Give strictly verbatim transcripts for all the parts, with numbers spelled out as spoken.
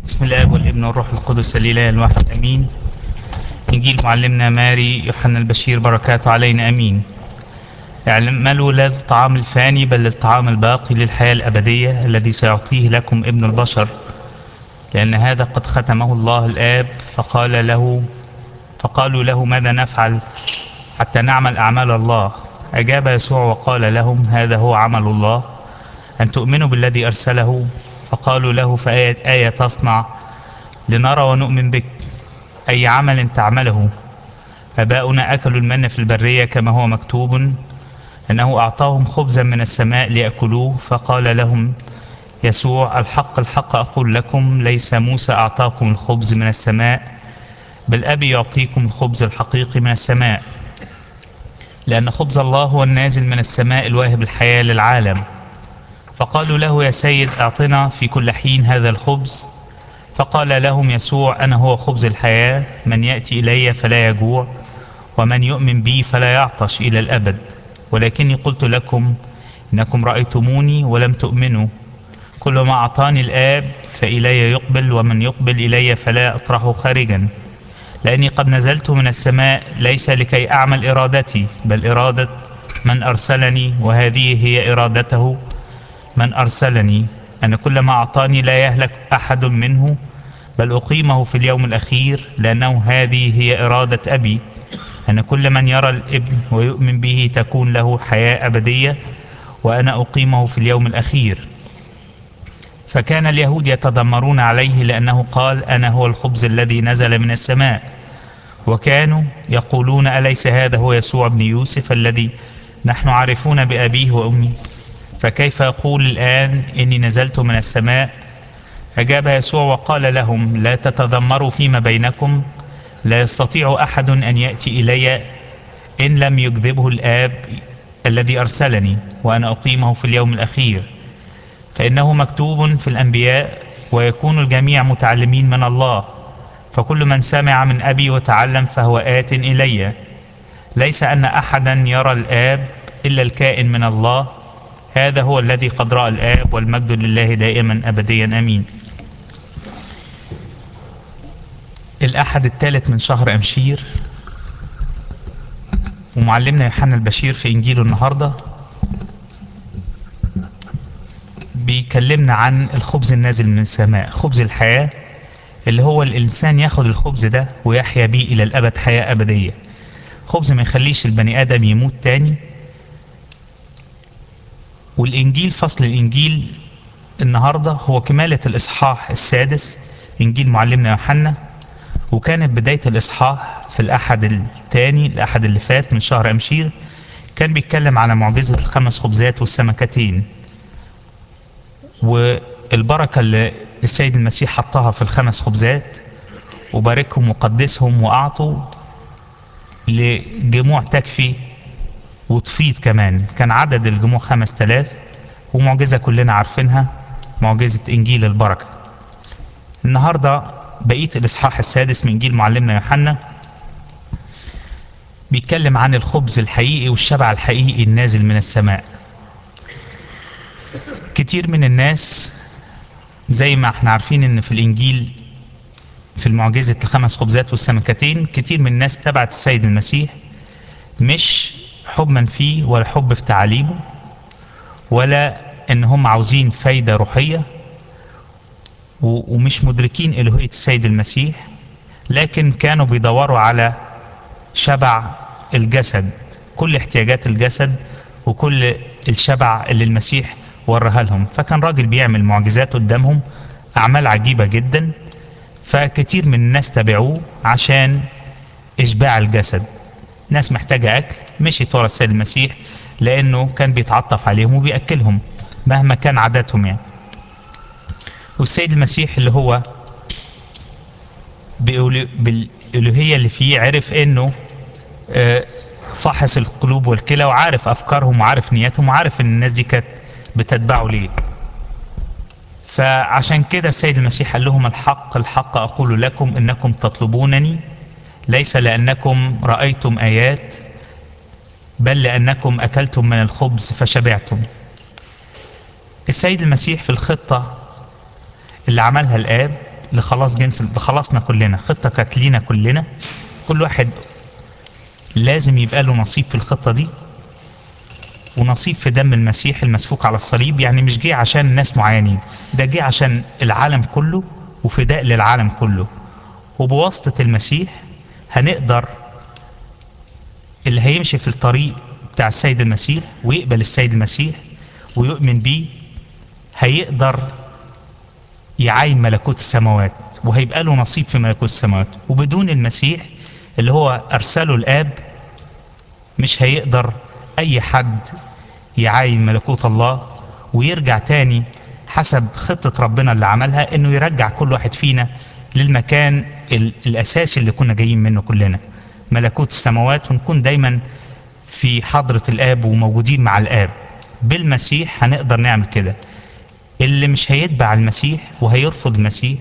بسم الله والابن والروح القدس الإله الواحد أمين. إنجيل معلمنا ماري يوحنا البشير بركاته علينا أمين. اعملوا لا للطعام الفاني بل للطعام الباقي للحياة الأبدية الذي سيعطيه لكم ابن البشر، لأن هذا قد ختمه الله الآب. فقال له فقالوا له ماذا نفعل حتى نعمل أعمال الله؟ أجاب يسوع وقال لهم هذا هو عمل الله، أن تؤمنوا بالذي أرسله. فقالوا له فآية آية تصنع لنرى ونؤمن بك؟ أي عمل تعمله؟ آباؤنا أكلوا المن في البرية كما هو مكتوب أنه أعطاهم خبزا من السماء ليأكلوه. فقال لهم يسوع الحق الحق أقول لكم ليس موسى أعطاكم الخبز من السماء، بل أبي يعطيكم الخبز الحقيقي من السماء، لأن خبز الله هو النازل من السماء الواهب الحياة للعالم. فقالوا له يا سيد أعطنا في كل حين هذا الخبز. فقال لهم يسوع أنا هو خبز الحياة، من يأتي إلي فلا يجوع، ومن يؤمن بي فلا يعطش إلى الأبد. ولكني قلت لكم إنكم رأيتموني ولم تؤمنوا. كل ما أعطاني الآب فإلي يقبل، ومن يقبل إلي فلا أطرحه خارجا. لأني قد نزلت من السماء ليس لكي أعمل إرادتي بل إرادة من أرسلني، وهذه هي إرادته من أرسلني، أن كل ما أعطاني لا يهلك أحد منه بل أقيمه في اليوم الأخير، لأنه هذه هي إرادة أبي، أن كل من يرى الابن ويؤمن به تكون له حياة أبدية، وأنا أقيمه في اليوم الأخير. فكان اليهود يتذمرون عليه لأنه قال أنا هو الخبز الذي نزل من السماء، وكانوا يقولون أليس هذا هو يسوع ابن يوسف الذي نحن عارفون بأبيه وأمي؟ فكيف يقول الآن إني نزلت من السماء؟ أجاب يسوع وقال لهم لا تتذمروا فيما بينكم، لا يستطيع أحد أن يأتي إلي إن لم يجذبه الآب الذي أرسلني، وأنا أقيمه في اليوم الأخير. فإنه مكتوب في الأنبياء ويكون الجميع متعلمين من الله، فكل من سمع من أبي وتعلم فهو آت إلي. ليس أن أحدا يرى الآب إلا الكائن من الله، هذا هو الذي قد رأى الآب، والمجد لله دائما أبديا أمين. الأحد الثالث من شهر أمشير، ومعلمنا يوحنا البشير في إنجيله النهاردة بيكلمنا عن الخبز النازل من السماء، خبز الحياة، اللي هو الإنسان ياخد الخبز ده ويحيا بيه إلى الأبد حياة أبدية. خبز ما يخليش البني آدم يموت تاني. والإنجيل، فصل الإنجيل النهاردة هو كمالة الإصحاح السادس إنجيل معلمنا يوحنا، وكانت بداية الإصحاح في الأحد الثاني الأحد اللي فات من شهر أمشير، كان بيتكلم على معجزة الخمس خبزات والسمكتين، والبركة اللي السيد المسيح حطها في الخمس خبزات، وباركهم وقدسهم وأعطوا لجموع تكفي وتفيض كمان. كان عدد الجموع خمس تلاف، ومعجزة كلنا عارفينها، معجزة إنجيل البركة. النهاردة بقية الإصحاح السادس من إنجيل معلمنا يوحنا بيتكلم عن الخبز الحقيقي والشبع الحقيقي النازل من السماء. كتير من الناس زي ما احنا عارفين ان في الإنجيل في المعجزة الخمس خبزات والسمكتين، كتير من الناس تبعت السيد المسيح مش حبا فيه ولا حب في تعاليمه، ولا ان هم عاوزين فايدة روحية، ومش مدركين إلهية السيد المسيح، لكن كانوا بيدوروا على شبع الجسد، كل احتياجات الجسد وكل الشبع اللي المسيح ورها لهم. فكان راجل بيعمل معجزات قدامهم، أعمال عجيبة جدا، فكتير من الناس تبعوه عشان إشباع الجسد. ناس محتاجة أكل مشيت ورا السيد المسيح، لأنه كان بيتعطف عليهم وبيأكلهم مهما كان عاداتهم يعني. والسيد المسيح اللي هو بالإلهية اللي فيه عرف إنه فحص القلوب والكلى، وعارف أفكارهم وعارف نياتهم وعارف إن الناس دي كانت بتتبعوا ليه. فعشان كده السيد المسيح قال لهم الحق الحق أقول لكم إنكم تطلبونني ليس لأنكم رأيتم آيات، بل لأنكم أكلتم من الخبز فشبعتم. السيد المسيح في الخطة اللي عملها الآب لخلاص جنس لخلاصنا كلنا، خطة كانت لينا كلنا، كل واحد لازم يبقى له نصيب في الخطة دي ونصيب في دم المسيح المسفوك على الصليب. يعني مش جه عشان ناس معينين، ده جه عشان العالم كله وفداء للعالم كله. وبواسطة المسيح هنقدر، اللي هيمشي في الطريق بتاع السيد المسيح ويقبل السيد المسيح ويؤمن بيه هيقدر يعاين ملكوت السماوات وهيبقى له نصيب في ملكوت السماوات. وبدون المسيح اللي هو أرسله الآب مش هيقدر أي حد يعاين ملكوت الله ويرجع تاني حسب خطة ربنا اللي عملها، إنه يرجع كل واحد فينا للمكان الأساسي اللي كنا جايين منه كلنا، ملكوت السماوات، ونكون دايما في حضرة الآب وموجودين مع الآب. بالمسيح هنقدر نعمل كده. اللي مش هيتبع المسيح وهيرفض المسيح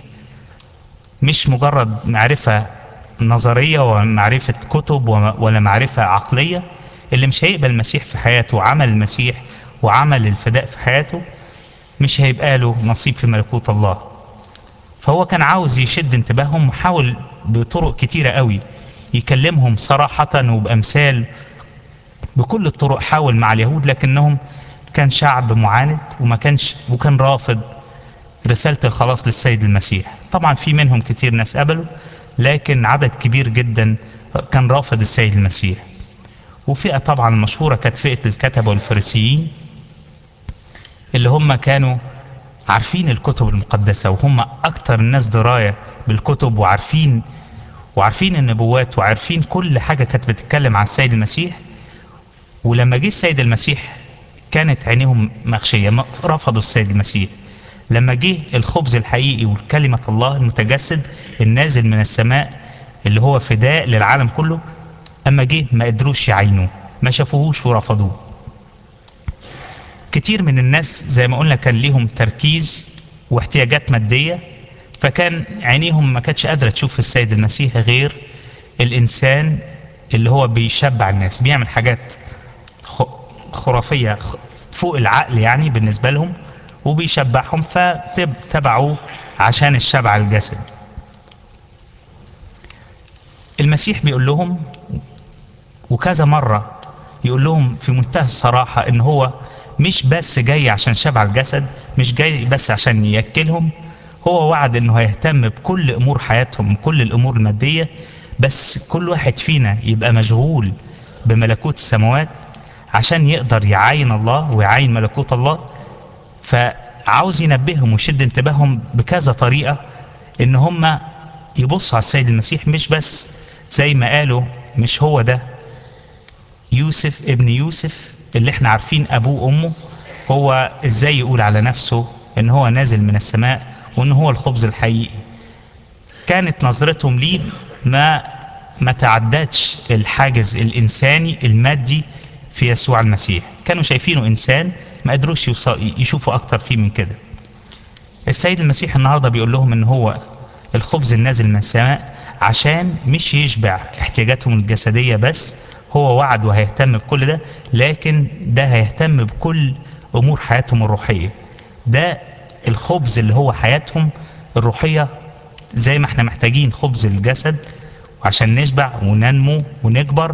مش مجرد معرفة نظرية ومعرفة كتب ولا معرفة عقلية، اللي مش هيقبل المسيح في حياته وعمل المسيح وعمل الفداء في حياته مش هيبقى له نصيب في ملكوت الله. فهو كان عاوز يشد انتباههم وحاول بطرق كتيرة قوي يكلمهم صراحة وبأمثال، بكل الطرق حاول مع اليهود، لكنهم كان شعب معاند وما كانش وكان رافض رسالة الخلاص للسيد المسيح. طبعا في منهم كتير ناس قبلوا، لكن عدد كبير جدا كان رافض السيد المسيح. وفئة طبعا مشهورة كانت فئة الكتبة والفريسيين، اللي هم كانوا عارفين الكتب المقدسة وهم أكتر الناس دراية بالكتب، وعارفين وعارفين النبوات وعارفين كل حاجة كانت بتتكلم عن السيد المسيح. ولما جه السيد المسيح كانت عينيهم مغشية، رفضوا السيد المسيح. لما جه الخبز الحقيقي والكلمة الله المتجسد النازل من السماء اللي هو فداء للعالم كله، أما جه ما قدروش يعينوه، ما شافوهوش ورفضوه. كتير من الناس زي ما قلنا كان ليهم تركيز واحتياجات مادية، فكان عينيهم ما كانتش قادرة تشوف في السيد المسيح غير الإنسان اللي هو بيشبع الناس، بيعمل حاجات خرافية فوق العقل يعني بالنسبة لهم وبيشبعهم، فتبعوه عشان الشبع الجسد. المسيح بيقول لهم وكذا مرة يقول لهم في منتهى الصراحة ان هو مش بس جاي عشان شبع الجسد، مش جاي بس عشان يأكلهم، هو وعد انه هيهتم بكل امور حياتهم، كل الامور المادية، بس كل واحد فينا يبقى مشغول بملكوت السماوات عشان يقدر يعاين الله ويعاين ملكوت الله. فعاوز ينبههم ويشد انتباههم بكذا طريقة ان هم يبصوا على السيد المسيح، مش بس زي ما قالوا مش هو ده يوسف ابن يوسف اللي احنا عارفين ابوه وامه، هو ازاي يقول على نفسه ان هو نازل من السماء وان هو الخبز الحقيقي. كانت نظرتهم ليه ما ما تعدتش الحاجز الانساني المادي في يسوع المسيح، كانوا شايفينه انسان ما قدروش يشوفوا اكتر فيه من كده. السيد المسيح النهارده بيقول لهم ان هو الخبز النازل من السماء عشان مش يشبع احتياجاتهم الجسدية بس، هو وعد وهيهتم بكل ده، لكن ده هيهتم بكل امور حياتهم الروحية. ده الخبز اللي هو حياتهم الروحية، زي ما احنا محتاجين خبز الجسد عشان نشبع وننمو ونكبر.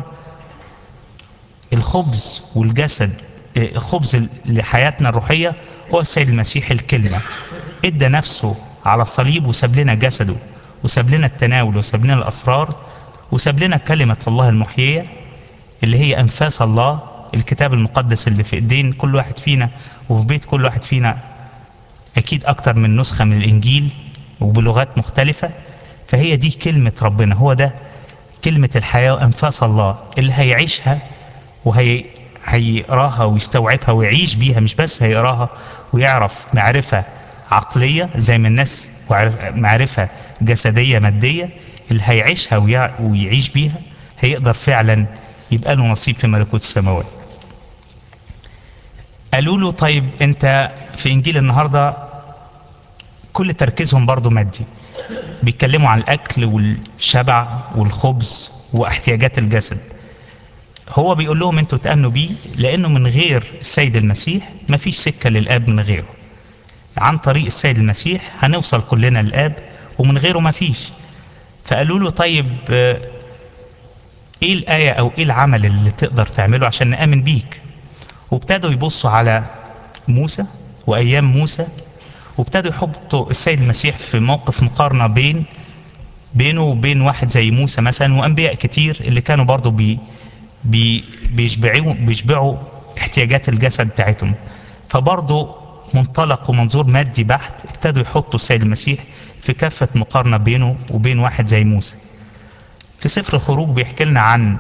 الخبز والجسد الخبز لحياتنا الروحية هو السيد المسيح الكلمة، ادى نفسه على الصليب وساب لنا جسده وساب لنا التناول وساب لنا الأسرار وساب لنا كلمة الله المحيية اللي هي أنفاس الله، الكتاب المقدس اللي في ايدين كل واحد فينا وفي بيت كل واحد فينا أكيد أكتر من نسخة من الإنجيل وبلغات مختلفة. فهي دي كلمة ربنا، هو ده كلمة الحياة وأنفاس الله اللي هيعيشها وهي هيقراها ويستوعبها ويعيش بيها، مش بس هيقراها ويعرف معرفة عقلية زي ما الناس معرفة جسدية مادية، اللي هيعيشها ويعيش بيها هيقدر فعلا يبقى له نصيب في ملكوت السماوات. قالوا له طيب انت في انجيل النهاردة كل تركيزهم برضو مادي، بيتكلموا عن الاكل والشبع والخبز واحتياجات الجسد. هو بيقول لهم انتوا تأمنوا بيه لانه من غير السيد المسيح مفيش سكة للآب من غيره. عن طريق السيد المسيح هنوصل كلنا للآب ومن غيره ما فيش. فقالوا له طيب ايه الآية او ايه العمل اللي تقدر تعمله عشان نآمن بيك؟ وابتدوا يبصوا على موسى وايام موسى، وابتدوا يحطوا السيد المسيح في موقف مقارنة بين بينه وبين واحد زي موسى مثلا وانبياء كتير اللي كانوا برضو بي بي بيشبعوا بيشبعوا احتياجات الجسد بتاعتهم. فبرضو منطلق ومنظور مادي بحت ابتدوا يحطوا السيد المسيح في كافة مقارنة بينه وبين واحد زي موسى. في سفر الخروج بيحكي لنا عن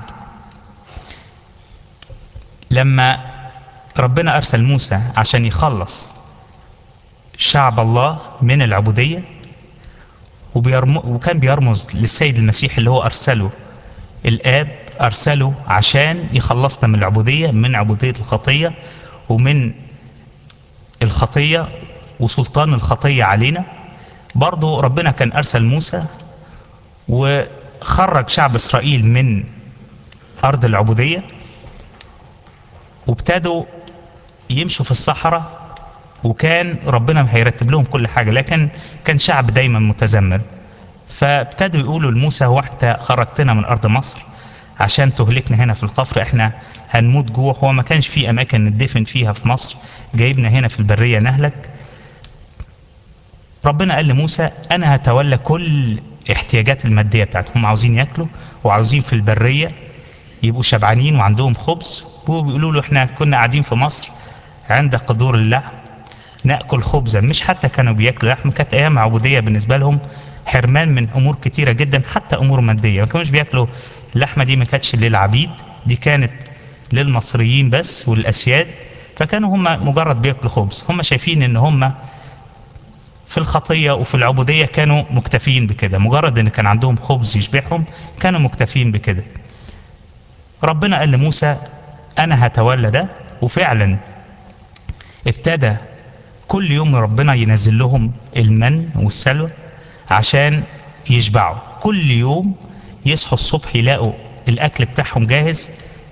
لما ربنا أرسل موسى عشان يخلص شعب الله من العبودية، وبيرم... وكان بيرمز للسيد المسيح اللي هو أرسله الآب، أرسله عشان يخلصنا من العبودية، من عبودية الخطية ومن الخطية وسلطان الخطية علينا. برضو ربنا كان أرسل موسى وخرج شعب إسرائيل من أرض العبودية، وابتدوا يمشوا في الصحراء، وكان ربنا هيرتب لهم كل حاجة، لكن كان شعب دايما متذمر. فابتدوا يقولوا لموسى هو انت خرجتنا من أرض مصر عشان تهلكنا هنا في القفر، احنا هنموت جوع. هو ما كانش في أماكن ندفن فيها في مصر، جايبنا هنا في البرية نهلك. ربنا قال لموسى أنا هتولى كل احتياجات المادية بتاعتهم، هم عاوزين ياكلوا وعاوزين في البرية يبقوا شبعانين وعندهم خبز. وبيقولوا له احنا كنا قاعدين في مصر عند قدور اللحم ناكل خبزا، مش حتى كانوا بياكلوا لحم، كانت ايام عبوديه بالنسبه لهم حرمان من امور كتيره جدا، حتى امور ماديه. ما كانوش بياكلوا اللحمه دي، ما كانتش للعبيد، دي كانت للمصريين بس والاسياد. فكانوا هم مجرد بياكلوا خبز، هم شايفين ان هم في الخطيه وفي العبوديه كانوا مكتفين بكده، مجرد ان كان عندهم خبز يشبعهم كانوا مكتفين بكده. ربنا قال لموسى انا هتولى ده، وفعلا ابتدى كل يوم ربنا ينزل لهم المن والسلوى عشان يشبعوا. كل يوم يصحوا الصبح يلاقوا الاكل بتاعهم جاهز،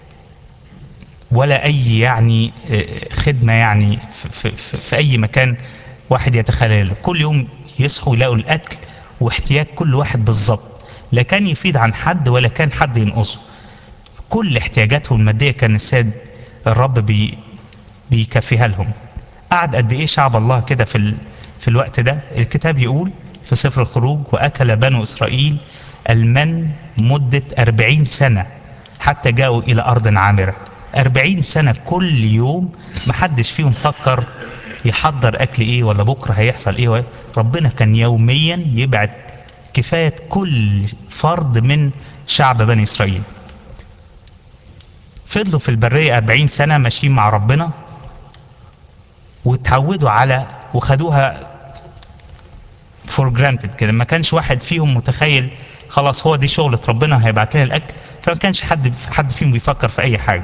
ولا اي يعني خدمه يعني في, في, في اي مكان واحد يتخيله. كل يوم يصحوا يلاقوا الاكل واحتياج كل واحد بالظبط، لا كان يفيد عن حد ولا كان حد ينقصه. كل احتياجاتهم الماديه كان السيد الرب بي بيكفيها لهم. قعد قد ايه شعب الله كده في ال... في الوقت ده؟ الكتاب يقول في سفر الخروج واكل بنو اسرائيل المن مدة أربعين سنة حتى جاءوا الى ارض عامرة. أربعين سنة كل يوم، محدش فيهم فكر يحضر اكل ايه ولا بكرة هيحصل ايه. ربنا كان يوميا يبعت كفاية كل فرد من شعب بني اسرائيل. فضلوا في البرية أربعين سنة ماشيين مع ربنا، واتعودوا على وخدوها فور جرانتد كده. ما كانش واحد فيهم متخيل خلاص هو دي شغلة ربنا هيبعت لنا الاكل، فما كانش حد حد فيهم بيفكر في اي حاجة.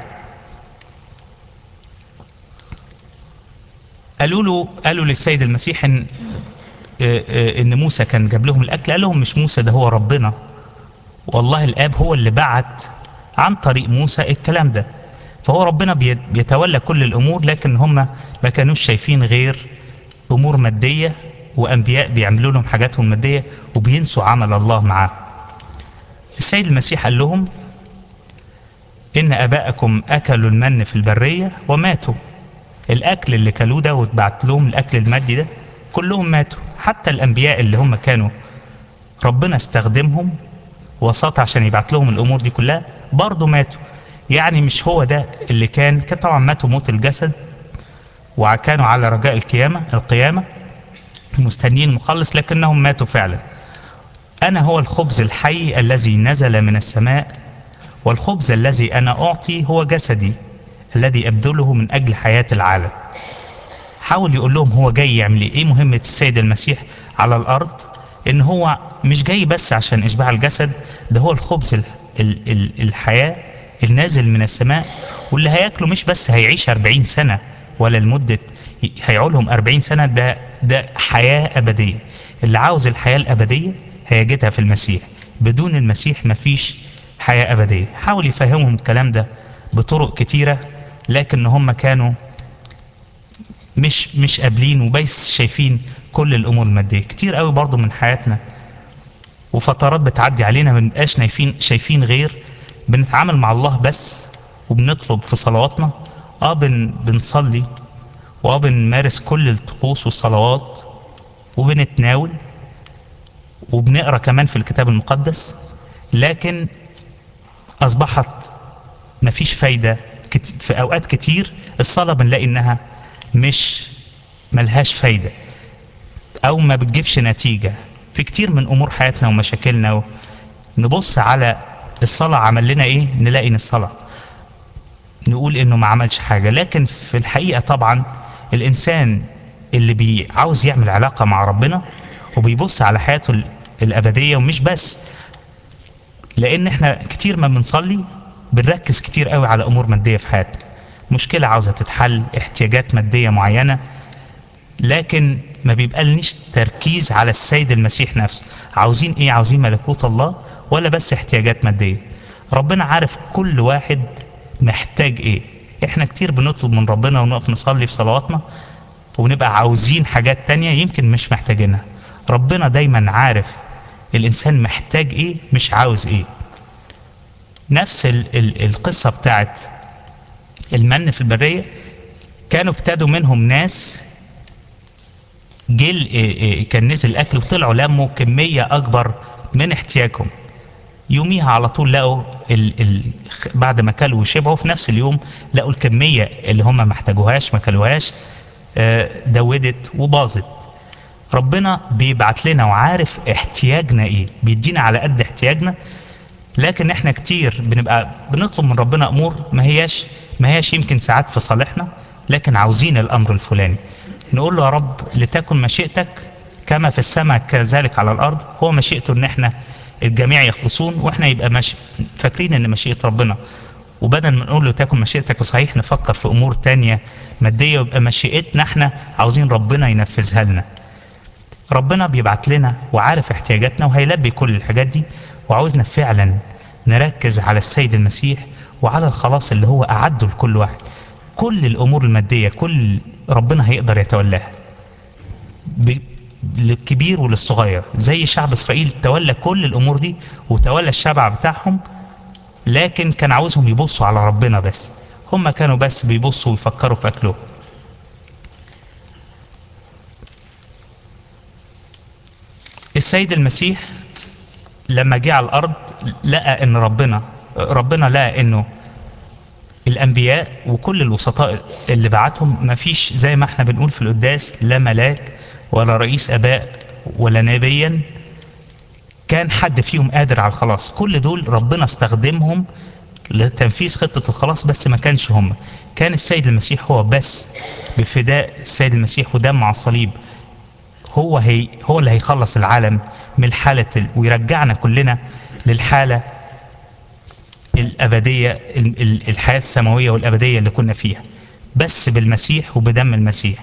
قالوا له قالوا للسيد المسيح ان ان موسى كان جاب لهم الاكل. قال لهم مش موسى، ده هو ربنا، والله الاب هو اللي بعت عن طريق موسى الكلام ده. فهو ربنا بيتولى كل الامور، لكن هم ما كانوش شايفين غير امور ماديه، وانبياء بيعملوا لهم حاجاتهم ماديه وبينسوا عمل الله معاهم. السيد المسيح قال لهم ان اباءكم اكلوا المن في البريه وماتوا. الاكل اللي كلوه ده واتبعت لهم الاكل المادي ده كلهم ماتوا، حتى الانبياء اللي هم كانوا ربنا استخدمهم وسط عشان يبعت لهم الامور دي كلها برضه ماتوا. يعني مش هو ده اللي كان كان طبعا ماتوا موت الجسد، وكانوا على رجاء القيامه القيامه مستنيين مخلص، لكنهم ماتوا فعلا. أنا هو الخبز الحي الذي نزل من السماء، والخبز الذي أنا أعطي هو جسدي الذي أبذله من أجل حياة العالم. حاول يقول لهم هو جاي يعمل ايه، مهمة السيد المسيح على الأرض إن هو مش جاي بس عشان إشباع الجسد، ده هو الخبز ال ال ال الحياة النازل من السماء، واللي هياكله مش بس هيعيش أربعين سنة ولا لمدة هيعولهم أربعين سنة، ده ده حياة أبدية. اللي عاوز الحياة الأبدية هيجدها في المسيح، بدون المسيح مفيش حياة أبدية. حاول يفهمهم الكلام ده بطرق كتيرة، لكن هم كانوا مش مش قابلين وبس شايفين كل الأمور المادية. كتير قوي برضو من حياتنا وفترات بتعدي علينا ما بنبقاش شايفين شايفين غير بنتعامل مع الله بس، وبنطلب في صلواتنا. اه بن بنصلي، واه بنمارس كل الطقوس والصلوات، وبنتناول، وبنقرا كمان في الكتاب المقدس، لكن اصبحت مفيش فايده. في اوقات كتير الصلاه بنلاقي انها مش ملهاش فايده، او ما بتجيبش نتيجه في كتير من امور حياتنا ومشاكلنا. و... نبص على الصلاه عمل لنا ايه، نلاقي ان الصلاه نقول انه ما عملش حاجه. لكن في الحقيقه طبعا الانسان اللي بي عاوز يعمل علاقه مع ربنا وبيبص على حياته ال- الابديه، ومش بس لان احنا كتير ما بنصلي بنركز كتير قوي على امور ماديه في حياتنا، مشكله عاوزه تتحل، احتياجات ماديه معينه، لكن ما بيبقى لنيش تركيز على السيد المسيح نفسه. عاوزين ايه؟ عاوزين ملكوت الله ولا بس احتياجات ماديه؟ ربنا عارف كل واحد محتاج ايه. احنا كتير بنطلب من ربنا ونقف نصلي في صلواتنا ونبقى عاوزين حاجات تانية يمكن مش محتاجينها. ربنا دايما عارف الانسان محتاج ايه مش عاوز ايه. نفس ال ال القصة بتاعت المن في البرية، كانوا ابتدوا منهم ناس جيل إيه إيه كان نزل اكل وطلعوا لموا كمية اكبر من احتياجهم. يوميها على طول لقوا ال ال بعد ما كلوا وشبعوا في نفس اليوم لقوا الكمية اللي هم ما احتاجوهاش ما كلوهاش آه، دودت وباظت. ربنا بيبعت لنا وعارف احتياجنا ايه، بيدينا على قد احتياجنا. لكن احنا كتير بنبقى بنطلب من ربنا امور ما هياش ما هياش يمكن ساعات في صالحنا، لكن عاوزين الامر الفلاني. نقول له يا رب لتكن مشيئتك كما في السماء كذلك على الارض. هو مشيئته ان احنا الجميع يخلصون، واحنا يبقى ماشي فاكرين ان مشيئة ربنا، وبدل ما نقول له تكن مشيئتك وصحيح نفكر في امور تانية مادية، ويبقى مشيئتنا احنا عاوزين ربنا ينفذها لنا. ربنا بيبعت لنا وعارف احتياجاتنا وهيلبي كل الحاجات دي، وعاوزنا فعلا نركز على السيد المسيح وعلى الخلاص اللي هو أعده لكل واحد. كل الأمور المادية كل ربنا هيقدر يتولاها، ب- للكبير وللصغير. زي شعب إسرائيل تولى كل الأمور دي وتولى الشبع بتاعهم، لكن كان عاوزهم يبصوا على ربنا بس. هم كانوا بس بيبصوا ويفكروا في أكلهم. السيد المسيح لما جه على الارض لقى ان ربنا ربنا لقى انه الانبياء وكل الوسطاء اللي بعتهم ما فيش زي ما احنا بنقول في القداس لا ملاك ولا رئيس اباء ولا نبيا كان حد فيهم قادر على الخلاص. كل دول ربنا استخدمهم لتنفيذ خطة الخلاص، بس ما كانش هم. كان السيد المسيح هو بس بفداء السيد المسيح ودم على الصليب هو هي هو اللي هيخلص العالم من حالة ال... ويرجعنا كلنا للحالة الأبدية، ال- ال- الحياة السماوية والأبدية اللي كنا فيها، بس بالمسيح وبدم المسيح.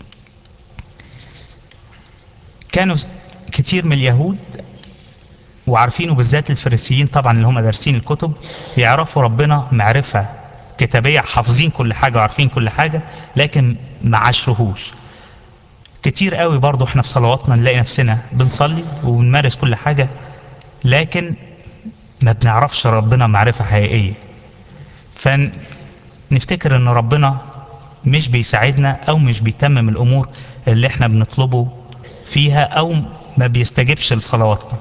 كانوا كتير من اليهود وعارفينه، بالذات الفريسيين طبعا اللي هم دارسين الكتب، يعرفوا ربنا معرفة كتابية، حافظين كل حاجة وعارفين كل حاجة، لكن ما عاشروهوش. كتير قوي برضو احنا في صلواتنا نلاقي نفسنا بنصلي وبنمارس كل حاجة، لكن ما بنعرفش ربنا معرفة حقيقية. فنفتكر ان ربنا مش بيساعدنا او مش بيتمم الامور اللي احنا بنطلبه فيها، او ما بيستجبش لصلواتنا.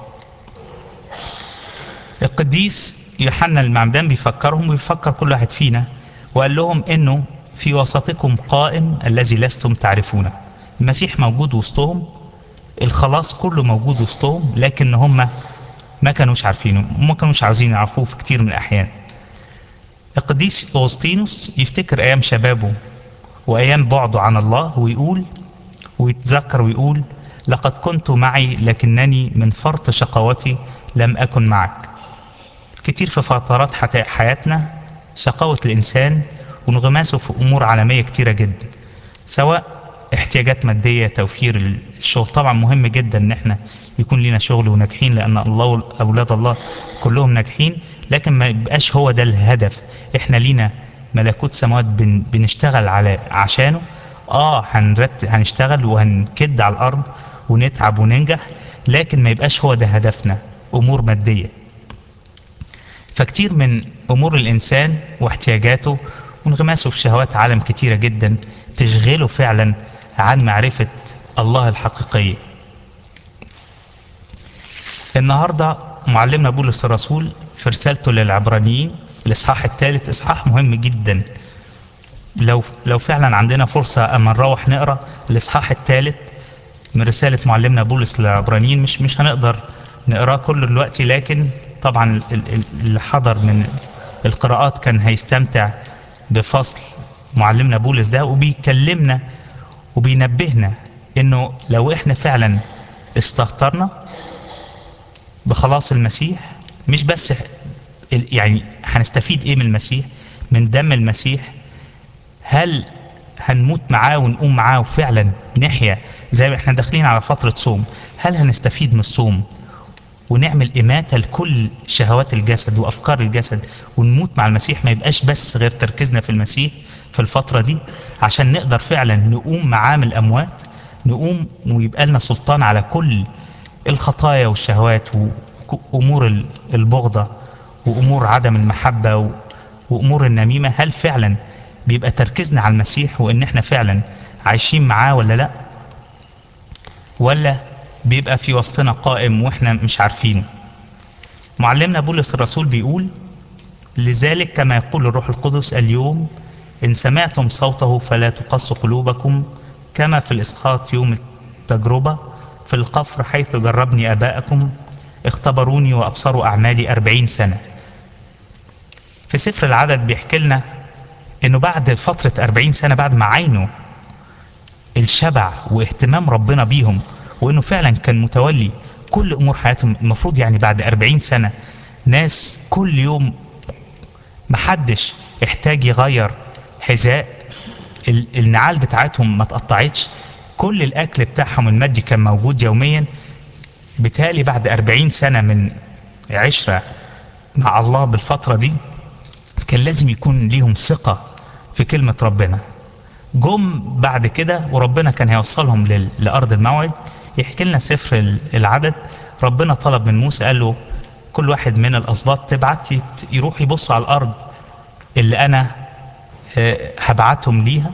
القديس يوحنا المعمدان بيفكرهم ويفكر كل واحد فينا، وقال لهم انه في وسطكم قائم الذي لستم تعرفونه. المسيح موجود وسطهم، الخلاص كله موجود وسطهم، لكن هم ما كانوش عارفينه وما كانوش عاوزين يعرفوه في كتير من الاحيان. القديس أغسطينوس يفتكر ايام شبابه وايام بعده عن الله ويقول ويتذكر ويقول: لقد كنت معي لكنني من فرط شقوتي لم أكن معك. كتير في فترات حياتنا شقاوة الإنسان وانغماسه في أمور عالمية كتيرة جدا، سواء احتياجات مادية، توفير الشغل. طبعا مهم جدا ان احنا يكون لنا شغل وناجحين، لان الله واولاد الله كلهم ناجحين، لكن ما يبقاش هو ده الهدف. احنا لينا ملكوت سماوات بن بنشتغل على عشانه. اه هنرت هنشتغل وهنكد على الارض ونتعب وننجح، لكن ما يبقاش هو ده هدفنا. أمور مادية. فكتير من أمور الإنسان واحتياجاته وانغماسه في شهوات عالم كتيرة جدا تشغله فعلا عن معرفة الله الحقيقية. النهاردة معلمنا بولس الرسول في رسالته للعبرانيين الإصحاح الثالث، إصحاح مهم جدا. لو لو فعلا عندنا فرصة أما نروح نقرأ الإصحاح الثالث من رسالة معلمنا بولس للعبرانيين، مش مش هنقدر نقراه كله دلوقتي، لكن طبعا اللي حضر من القراءات كان هيستمتع بفصل معلمنا بولس ده، وبيكلمنا وبينبهنا انه لو احنا فعلا استهترنا بخلاص المسيح، مش بس يعني هنستفيد ايه من المسيح، من دم المسيح، هل هنموت معاه ونقوم معاه وفعلا نحيا زي ما احنا داخلين على فترة صوم؟ هل هنستفيد من الصوم ونعمل إماتة لكل شهوات الجسد وأفكار الجسد ونموت مع المسيح؟ ما يبقاش بس غير تركيزنا في المسيح في الفترة دي عشان نقدر فعلا نقوم معاه من الأموات، نقوم ويبقى لنا سلطان على كل الخطايا والشهوات وأمور البغضة وأمور عدم المحبة وأمور النميمة. هل فعلا بيبقى تركيزنا على المسيح وإن احنا فعلا عايشين معاه ولا لأ؟ ولا بيبقى في وسطنا قائم واحنا مش عارفين؟ معلمنا بولس الرسول بيقول: لذلك كما يقول الروح القدس اليوم إن سمعتم صوته فلا تقسوا قلوبكم كما في الإسقاط يوم التجربة في القفر حيث جربني آباءكم اختبروني وأبصروا أعمالي أربعين سنة. في سفر العدد بيحكي لنا إنه بعد فترة أربعين سنة، بعد ما عينوا الشبع واهتمام ربنا بيهم وإنه فعلا كان متولي كل أمور حياتهم، المفروض يعني بعد أربعين سنة ناس كل يوم محدش احتاج يغير حذاء، النعال بتاعتهم ما تقطعتش، كل الأكل بتاعهم المادي كان موجود يوميا. بالتالي بعد أربعين سنة من عشرة مع الله بالفترة دي كان لازم يكون ليهم ثقة في كلمة ربنا. جم بعد كده وربنا كان هيوصلهم لأرض الموعد. يحكي لنا سفر العدد ربنا طلب من موسى، قال له كل واحد من الأسباط تبعت يروح يبص على الأرض اللي أنا هبعتهم ليها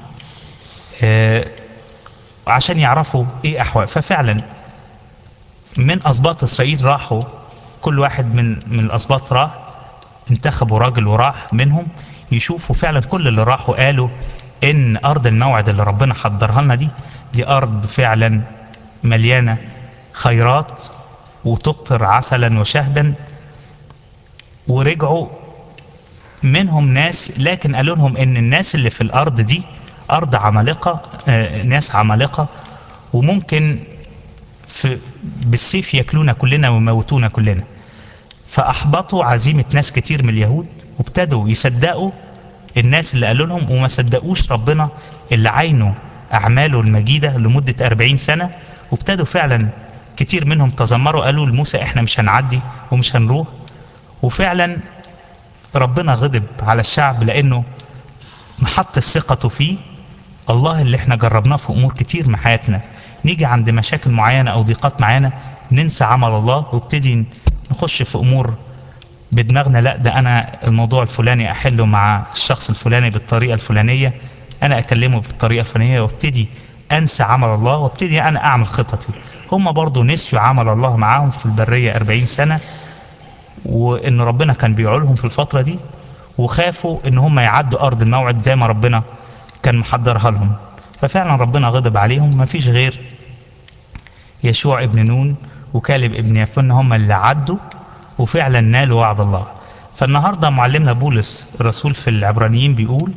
عشان يعرفوا إيه أحوال. ففعلا من أسباط إسرائيل راحوا، كل واحد من من الأسباط راح انتخبوا راجل وراح منهم يشوفوا فعلا. كل اللي راحوا قالوا إن أرض الموعد اللي ربنا حضرها لنا دي دي أرض فعلا مليانة خيرات وتقطر عسلا وشهدا. ورجعوا منهم ناس، لكن قالوا لهم ان الناس اللي في الارض دي ارض عمالقة، آه ناس عمالقة، وممكن في بالسيف ياكلونا كلنا ويموتونا كلنا. فاحبطوا عزيمة ناس كتير من اليهود وابتدوا يصدقوا الناس اللي قالوا لهم، وما صدقوش ربنا اللي عينوا اعماله المجيدة لمدة أربعين سنة. وابتدوا فعلا كتير منهم تذمروا، قالوا لموسى احنا مش هنعدي ومش هنروح. وفعلا ربنا غضب على الشعب لانه محط ثقته فيه. الله اللي احنا جربناه في امور كتير من حياتنا، نيجي عند مشاكل معينة او ضيقات معينة ننسى عمل الله وابتدي نخش في امور بدماغنا. لا ده انا الموضوع الفلاني احله مع الشخص الفلاني بالطريقة الفلانية، انا اكلمه بالطريقة الفلانية، وابتدي انسى عمل الله وابتدي انا اعمل خططي. هم برضو نسيوا عمل الله معاهم في البرية أربعين سنة، وان ربنا كان بيعولهم في الفترة دي، وخافوا ان هم يعدوا ارض الموعد زي ما ربنا كان محضرها لهم. ففعلا ربنا غضب عليهم. ما فيش غير يشوع ابن نون وكالب ابن يفن هم اللي عدوا وفعلا نالوا وعد الله. فالنهاردة معلمنا بولس الرسول في العبرانيين بيقول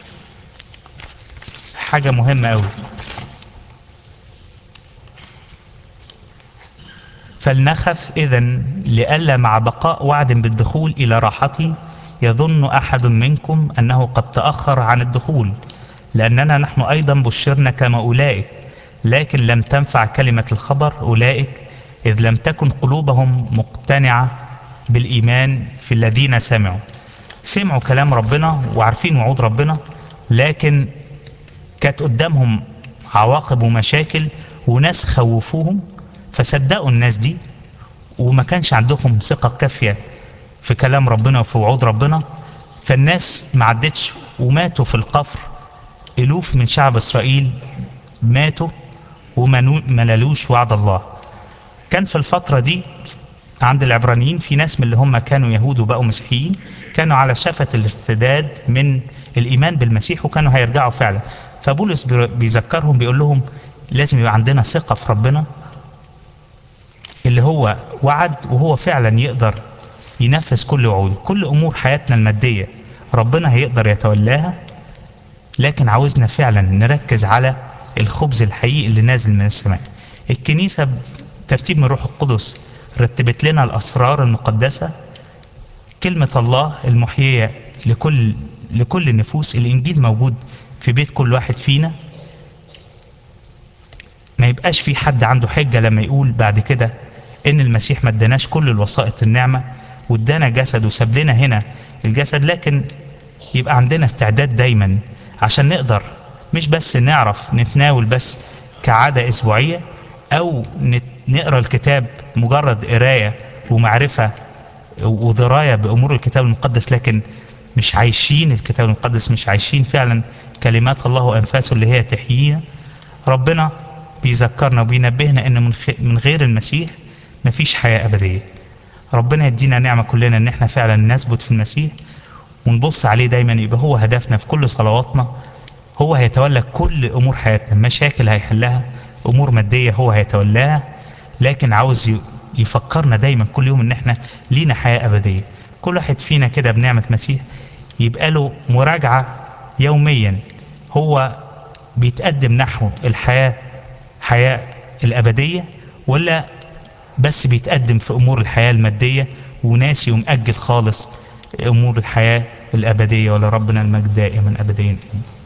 حاجة مهمة قوي: فلنخف إذن لئلا مع بقاء وعد بالدخول إلى راحتي يظن أحد منكم أنه قد تأخر عن الدخول، لأننا نحن أيضا بشرنا كما أولئك، لكن لم تنفع كلمة الخبر أولئك، إذ لم تكن قلوبهم مقتنعة بالإيمان في الذين سمعوا. سمعوا كلام ربنا وعارفين وعود ربنا، لكن كانت قدامهم عواقب ومشاكل وناس خوفوهم، فصدقوا الناس دي وما كانش عندهم ثقة كافية في كلام ربنا وفي وعود ربنا، فالناس ما عدتش وماتوا في القفر. ألوف من شعب إسرائيل ماتوا وما نالوش وعد الله. كان في الفترة دي عند العبرانيين في ناس من اللي هم كانوا يهود وبقوا مسيحيين، كانوا على شفة الارتداد من الإيمان بالمسيح وكانوا هيرجعوا فعلا. فبولس بيذكرهم بيقول لهم لازم يبقى عندنا ثقة في ربنا اللي هو وعد، وهو فعلا يقدر ينفذ كل وعوده. كل أمور حياتنا المادية ربنا هيقدر يتولاها، لكن عاوزنا فعلا نركز على الخبز الحقيقي اللي نازل من السماء. الكنيسة بترتيب من روح القدس رتبت لنا الأسرار المقدسة، كلمة الله المحيية لكل لكل النفوس. الإنجيل موجود في بيت كل واحد فينا، ما يبقاش في حد عنده حجة لما يقول بعد كده إن المسيح ما اداناش كل الوسائط النعمة وادانا جسد وساب لنا هنا الجسد، لكن يبقى عندنا استعداد دايما عشان نقدر مش بس نعرف نتناول بس كعادة أسبوعية أو نقرأ الكتاب مجرد قراية ومعرفة ودراية بأمور الكتاب المقدس، لكن مش عايشين الكتاب المقدس، مش عايشين فعلا كلمات الله وأنفاسه اللي هي تحيينا. ربنا بيذكرنا وبينبهنا إن من غير المسيح مفيش حياة أبدية. ربنا يدينا نعمة كلنا إن احنا فعلا نثبت في المسيح ونبص عليه دايما، يبقى هو هدفنا في كل صلواتنا. هو هيتولى كل أمور حياتنا، مشاكل هيحلها، أمور مادية هو هيتولاها، لكن عاوز يفكرنا دايما كل يوم إن احنا لينا حياة أبدية. كل واحد فينا كده بنعمة مسيح يبقى له مراجعة يوميا، هو بيتقدم نحو الحياة حياة الأبدية ولا بس بيتقدم في أمور الحياة المادية وناسي ومأجل خالص أمور الحياة الأبدية. ولا ربنا المجد دائما أبديا.